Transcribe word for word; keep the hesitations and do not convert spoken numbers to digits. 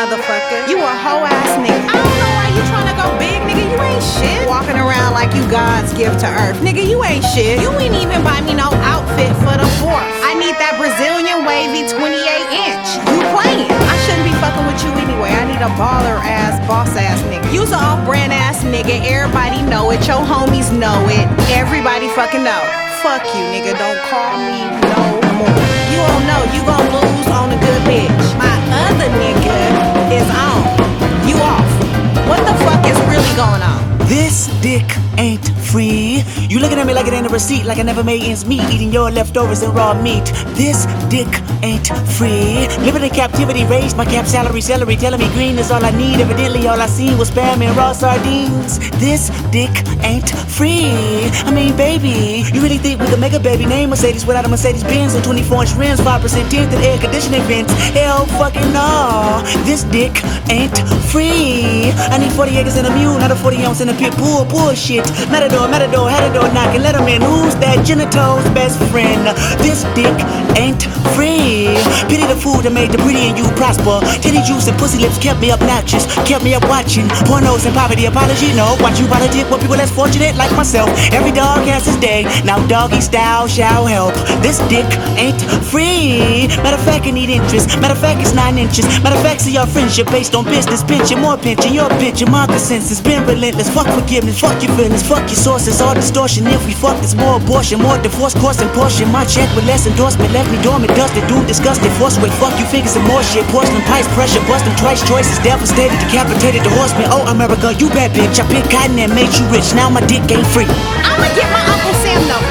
motherfucker. You a hoe ass nigga. I don't know why you tryna go big, nigga. You ain't shit. Walking around like you God's gift to earth. Nigga, you ain't shit. You ain't even buy me no outfit for the fourth. I need that Brazilian wavy twenty-eight inch. You playing. I shouldn't be fucking with you anyway. I need a baller ass, boss ass nigga. You's a off brand ass nigga. Everybody know it. Your homies know it. Everybody fucking know. Fuck you, nigga. Don't call me no more. You don't know. You gon' lose on a good bitch. My other nigga is on. You off. What the fuck is really going on? This dick ain't free. You looking at me like it ain't a receipt, like I never made ends meet, eating your leftovers and raw meat. This dick ain't free. Living in captivity, raised my cap salary, celery, telling me green is all I need. Evidently all I seen was spam and raw sardines. This dick ain't free. I mean, baby, you really think we could make a baby name Mercedes without a Mercedes Benz and twenty-four inch rims, five percent tint and air conditioning vents? Hell fucking no. This dick ain't free. I need forty acres and a mule, not a forty ounce in a pit bull. Bullshit. Matador, matador, had a door knocking, let him in. Who's that genitals best friend? This dick ain't free. Pity the food that made the pretty and you prosper. Titty juice and pussy lips kept me obnoxious, kept me up watching pornos and poverty. Apology, no. Watch you politic with people less fortunate like myself. Every dog has his day. Now doggy style shall help. This dick ain't free. Matter of fact, I need interest. Matter of fact, it's nine inches. Matter of fact, see your friendship based on business. Pinching, more pinching, your bitch, my consensus. Been relentless. Fuck forgiveness, fuck your feelings, fuck your sources. All distortion. If we fuck, it's more abortion, more divorce, course and portion. My check with less endorsement left me dormant, dusted, dude, disgusted. Force weight, fuck you, figures and more shit. Porcelain pipes, pressure, bust them twice. Choices devastated, decapitated the horseman. Oh, America, you bad bitch. I picked cotton and made you rich. Now my dick ain't free. I'ma get my Uncle Sam number.